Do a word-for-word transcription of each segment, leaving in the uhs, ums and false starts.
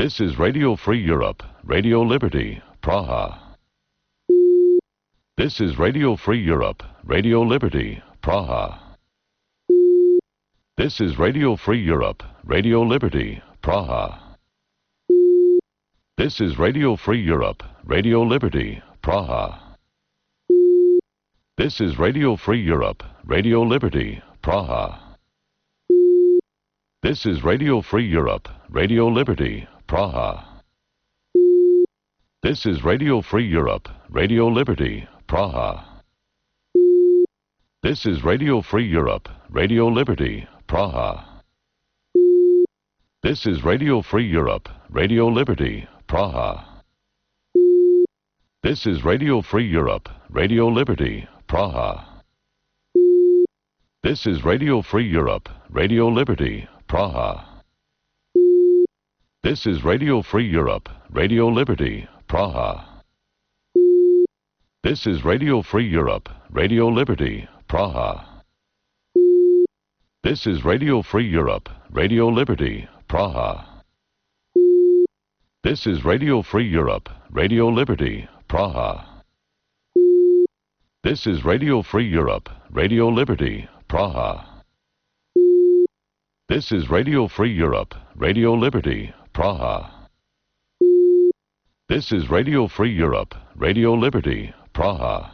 This is Radio Free Europe, Radio Liberty, Praha. This is Radio Free Europe, Radio Liberty, Praha. This is Radio Free Europe, Radio Liberty, Praha. This is Radio Free Europe, Radio Liberty, Praha. This is Radio Free Europe, Radio Liberty, Praha. This is Radio Free Europe, Radio Liberty, Praha. This is Radio Free Europe, Radio Liberty, Praha. This is Radio Free Europe, Radio Liberty, Praha. This is Radio Free Europe, Radio Liberty, Praha. This is Radio Free Europe, Radio Liberty, Praha. This is Radio Free Europe, Radio Liberty, Praha. This is Radio Free Europe, Radio Liberty, Praha. This is Radio Free Europe, Radio Liberty, Praha. This is Radio Free Europe, Radio Liberty, Praha. This is Radio Free Europe, Radio Liberty, Praha. This is Radio Free Europe, Radio Liberty, Praha. This is Radio Free Europe, Radio Liberty, Praha. This is Radio Free Europe, Radio Liberty, Praha.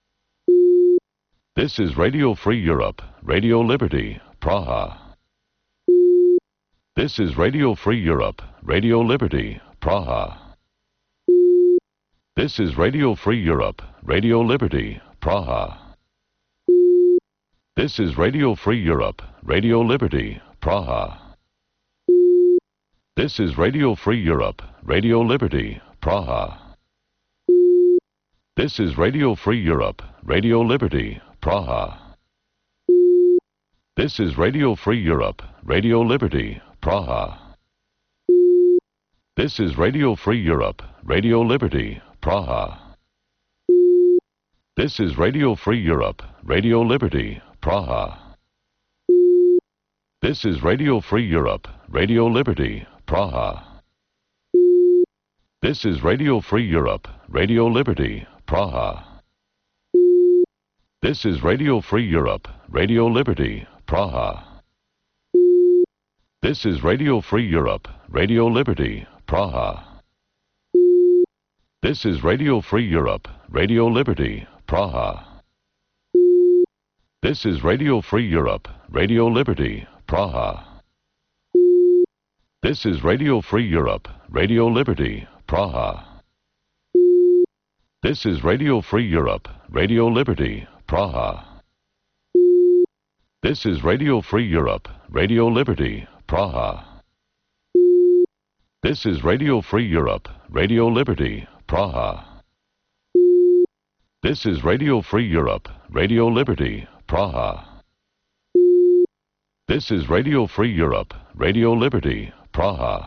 This is Radio Free Europe, Radio Liberty, Praha. This is Radio Free Europe, Radio Liberty, Praha. This is Radio Free Europe, Radio Liberty, Praha. This is Radio Free Europe, Radio Liberty, Praha. This is Radio Free Europe, Radio Liberty, Praha. This is Radio Free Europe, Radio Liberty, Praha. This is Radio Free Europe, Radio Liberty, Praha. This is Radio Free Europe, Radio Liberty, Praha. This is Radio Free Europe, Radio Liberty, Praha. This is Radio Free Europe, Radio Liberty, Praha. This is Radio Free Europe, Radio Liberty, Praha. This is Radio Free Europe, Radio Liberty, Praha. This is Radio Free Europe, Radio Liberty, Praha. This is Radio Free Europe, Radio Liberty, Praha. This is Radio Free Europe, Radio Liberty, Praha. This is Radio Free Europe, Radio Liberty, Praha. This is Radio Free Europe, Radio Liberty, Praha. This is Radio Free Europe, Radio Liberty, Praha. This is Radio Free Europe, Radio Liberty, Praha. This is Radio Free Europe, Radio Liberty, Praha. This is Radio Free Europe, Radio Liberty, Praha.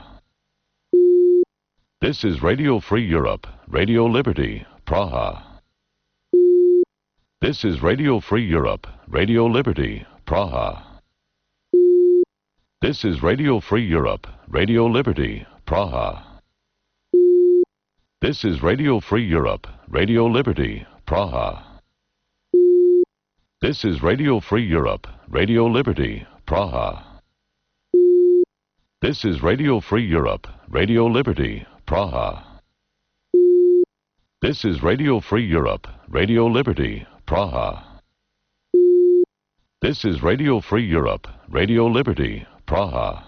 This is Radio Free Europe, Radio Liberty, Praha. This is Radio Free Europe, Radio Liberty, Praha. This is Radio Free Europe, Radio Liberty, Praha. This is Radio Free Europe, Radio Liberty, Praha. This is Radio Free Europe, Radio Liberty, Praha. This is Radio Free Europe, Radio Liberty, Praha. This is Radio Free Europe, Radio Liberty, Praha. This is Radio Free Europe, Radio Liberty, Praha.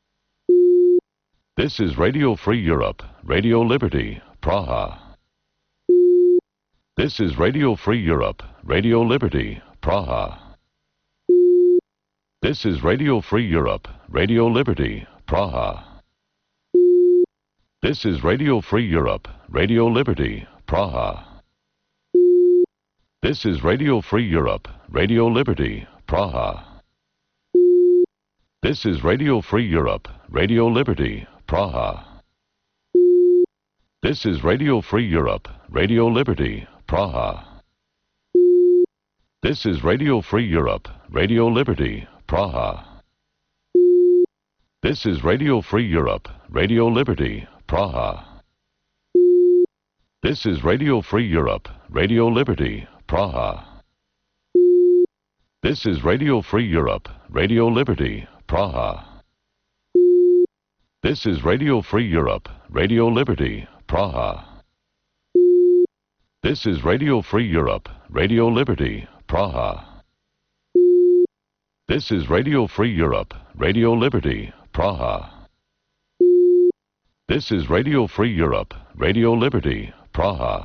This is Radio Free Europe, Radio Liberty, Praha. This is Radio Free Europe, Radio Liberty, Praha. This is Radio Free Europe, Radio Liberty, Praha. This is Radio Free Europe, Radio Liberty, Praha. This is Radio Free Europe, Radio Liberty, Praha. This is Radio Free Europe, Radio Liberty, Praha. This is Radio Free Europe, Radio Liberty, Praha. This is Radio Free Europe, Radio Liberty, Praha. This is Radio Free Europe, Radio Liberty, Praha. This is Radio Free Europe, Radio Liberty, Praha. This is Radio Free Europe, Radio Liberty, Praha. This is Radio Free Europe, Radio Liberty, Praha. This is Radio Free Europe, Radio Liberty, Praha. This is Radio Free Europe, Radio Liberty, Praha. This is Radio Free Europe, Radio Liberty, Praha.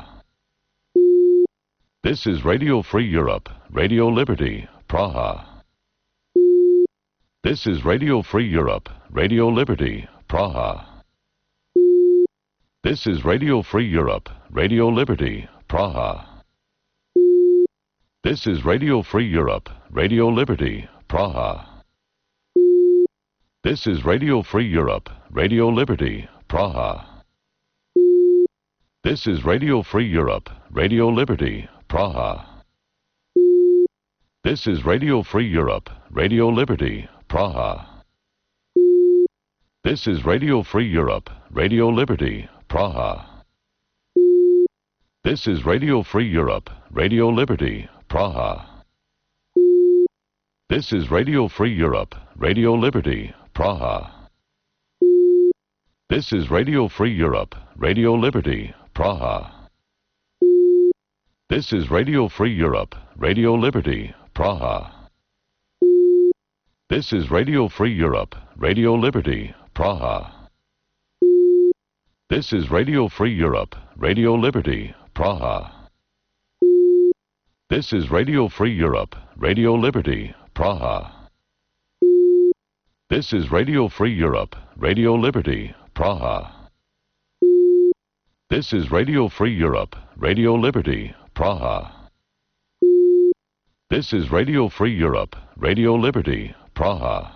This is Radio Free Europe, Radio Liberty, Praha. This is Radio Free Europe, Radio Liberty, Praha. This is Radio Free Europe, Radio Liberty, Praha. This is Radio Free Europe, Radio Liberty, Praha. This is Radio Free Europe, Radio Liberty, Praha. This is Radio Free Europe, Radio Liberty, Praha. This is Radio Free Europe, Radio Liberty, Praha. This is Radio Free Europe, Radio Liberty, Praha. This is Radio Free Europe, Radio Liberty, Praha. This is Radio Free Europe, Radio Liberty, Praha. This is Radio Free Europe, Radio Liberty, Praha. This is Radio Free Europe, Radio Liberty, Praha. This is Radio Free Europe, Radio Liberty, Praha. This is Radio Free Europe, Radio Liberty, Praha. This is Radio Free Europe, Radio Liberty, Praha. This is Radio Free Europe, Radio Liberty, Praha. This is Radio Free Europe, Radio Liberty, Praha. This is Radio Free Europe, Radio Liberty, Praha.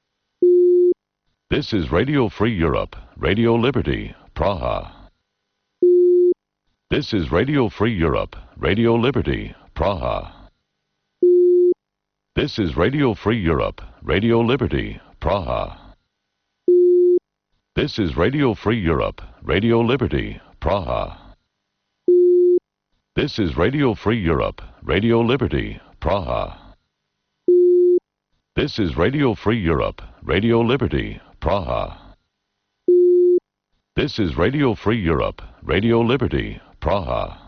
This is Radio Free Europe, Radio Liberty, Praha. This is Radio Free Europe, Radio Liberty, Praha. This is Radio Free Europe, Radio Liberty, Praha. This is Radio Free Europe, Radio Liberty, Praha. This is Radio Free Europe, Radio Liberty, Praha. This is Radio Free Europe, Radio Liberty, Praha. This is Radio Free Europe, Radio Liberty, Praha.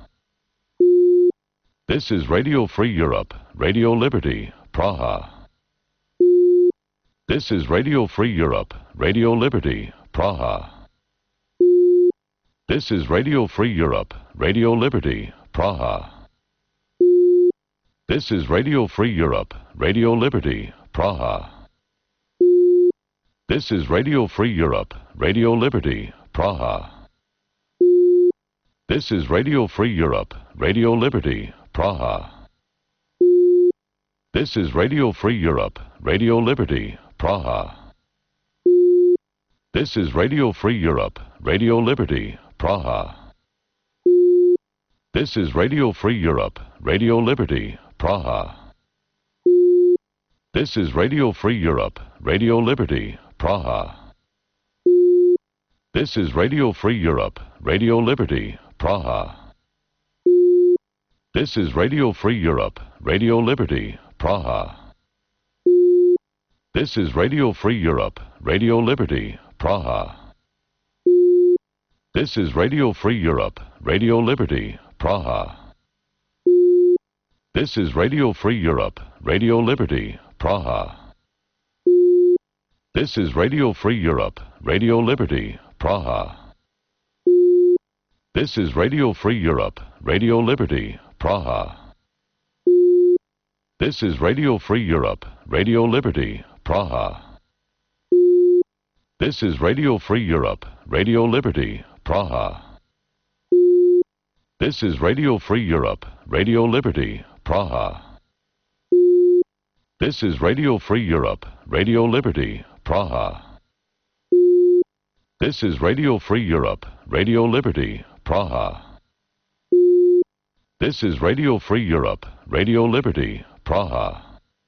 This is Radio Free Europe, Radio Liberty, Praha. This is Radio Free Europe, Radio Liberty, Praha. This is Radio Free Europe, Radio Liberty, Praha. This is Radio Free Europe, Radio Liberty, Praha. This is Radio Free Europe, Radio Liberty, Praha. This is Radio Free Europe, Radio Liberty, Praha. This is Radio Free Europe, Radio Liberty, Praha. This is Radio Free Europe, Radio Liberty, Praha. This is Radio Free Europe, Radio Liberty, Praha. This is Radio Free Europe, Radio Liberty, Praha. This is Radio Free Europe, Radio Liberty, Praha. This is Radio Free Europe, Radio Liberty, Praha. This is Radio Free Europe, Radio Liberty, Praha. This is Radio Free Europe, Radio Liberty, Praha. This is Radio Free Europe, Radio Liberty, Praha. This is Radio Free Europe, Radio Liberty, Praha. This is Radio Free Europe, Radio Liberty, Praha. This is Radio Free Europe, Radio Liberty, Praha. This is Radio Free Europe, Radio Liberty, Praha. This is Radio Free Europe, Radio Liberty, Praha. This is Radio Free Europe, Radio Liberty, Praha. This is Radio Free Europe, Radio Liberty, Praha. This is Radio Free Europe, Radio Liberty, Praha.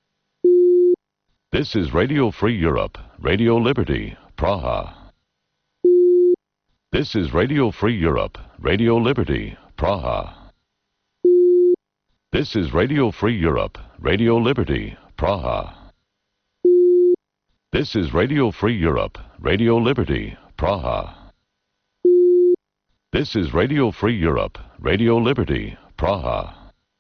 This is Radio Free Europe, Radio Liberty, Praha. This is Radio Free Europe, Radio Liberty, Praha. This is Radio Free Europe, Radio Liberty, Praha. This is Radio Free Europe, Radio Liberty, Praha. This is Radio Free Europe, Radio Liberty, Praha.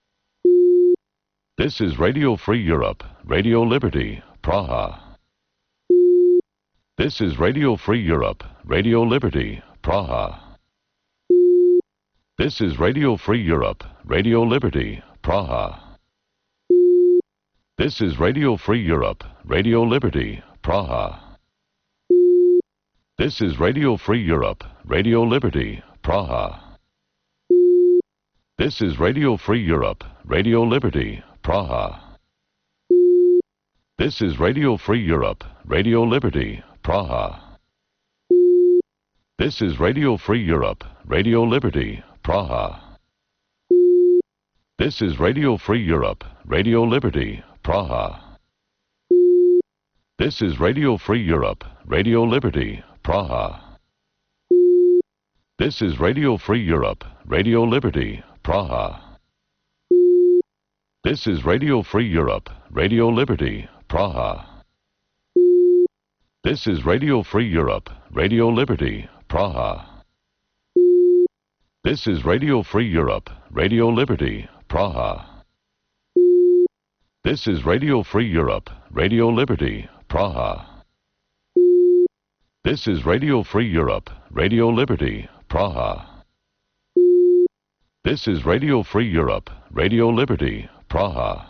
This is Radio Free Europe, Radio Liberty, Praha. This is Radio Free Europe, Radio Liberty, Praha. This is Radio Free Europe, Radio Liberty, Praha. This is Radio Free Europe, Radio Liberty, Praha. This is Radio Free Europe, Radio Liberty, Praha. This is Radio Free Europe, Radio Liberty, Praha. This is Radio Free Europe, Radio Liberty, Praha. This is Radio Free Europe, Radio Liberty, Praha. This is Radio Free Europe, Radio Liberty, Praha. This is Radio Free Europe, Radio Liberty, Praha. This is Radio Free Europe, Radio Liberty, Praha. This is Radio Free Europe, Radio Liberty, Praha. This is Radio Free Europe, Radio Liberty, Praha. This is Radio Free Europe, Radio Liberty, Praha. This is Radio Free Europe, Radio Liberty, Praha. This is Radio Free Europe, Radio Liberty, Praha. This is Radio Free Europe, Radio Liberty, Praha.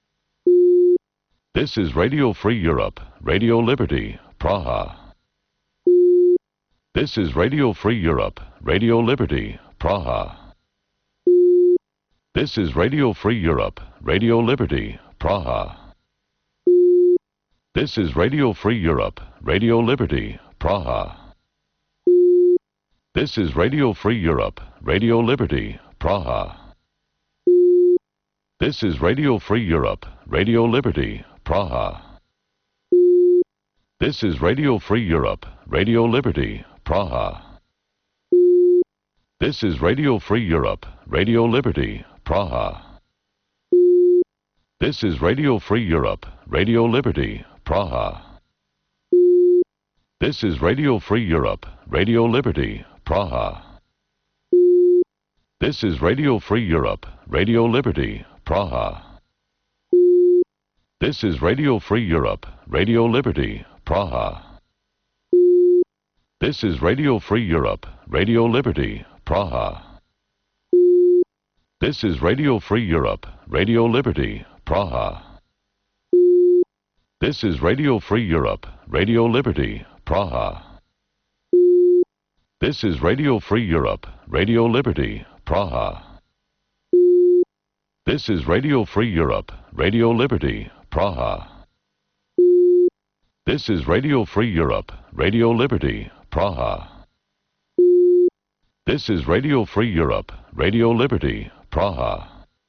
This is Radio Free Europe, Radio Liberty, Praha. This is Radio Free Europe, Radio Liberty, Praha. This is Radio Free Europe, Radio Liberty, Praha. This is Radio Free Europe, Radio Liberty, Praha. This is Radio Free Europe, Radio Liberty, Praha. This is Radio Free Europe, Radio Liberty, Praha. This is Radio Free Europe, Radio Liberty, Praha. This is Radio Free Europe, Radio Liberty, Praha. This is Radio Free Europe, Radio Liberty, Praha. This is Radio Free Europe, Radio Liberty, Praha. This is Radio Free Europe, Radio Liberty, Praha. This is Radio Free Europe, Radio Liberty, Praha. This is Radio Free Europe, Radio Liberty, Praha. This is Radio Free Europe, Radio Liberty, Praha. This is Radio Free Europe, Radio Liberty, Praha. This is Radio Free Europe, Radio Liberty, Praha. This is Radio Free Europe, Radio Liberty, Praha. This is Radio Free Europe, Radio Liberty, Praha. This is Radio Free Europe, Radio Liberty, Praha.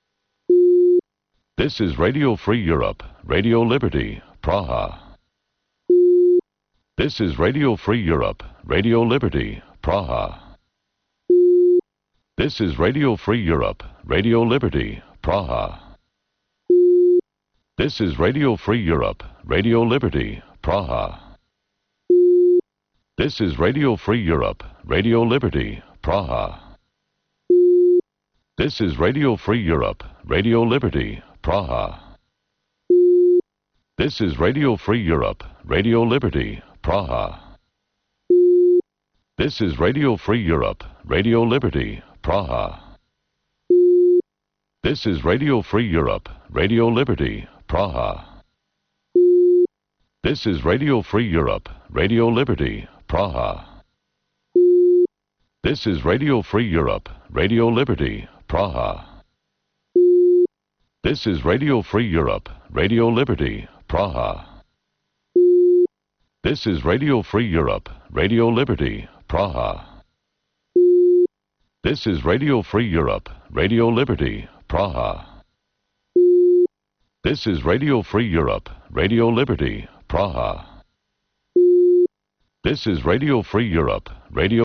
This is Radio Free Europe, Radio Liberty, Praha. This is Radio Free Europe, Radio Liberty, Praha. This is Radio Free Europe, Radio Liberty, Praha. This is Radio Free Europe, Radio Liberty, Praha. This is Radio Free Europe, Radio Liberty, Praha. This is Radio Free Europe, Radio Liberty, Praha. This is Radio Free Europe, Radio Liberty, Praha. This is Radio Free Europe, Radio Liberty, Praha. This is Radio Free Europe, Radio Liberty, Praha. This is Radio Free Europe, Radio Liberty, Praha. This is Radio Free Europe, Radio Liberty, Praha. This is Radio Free Europe, Radio Liberty, Praha. This is Radio Free Europe, Radio Liberty, Praha. This is Radio Free Europe, Radio Liberty, Praha. This is Radio Free Europe, Radio Liberty, Praha. This is Radio Free Europe, Radio